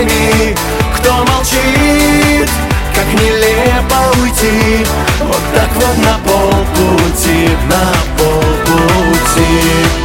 теми, кто молчит. Как нелепо уйти вот так вот на полпути, на полпути.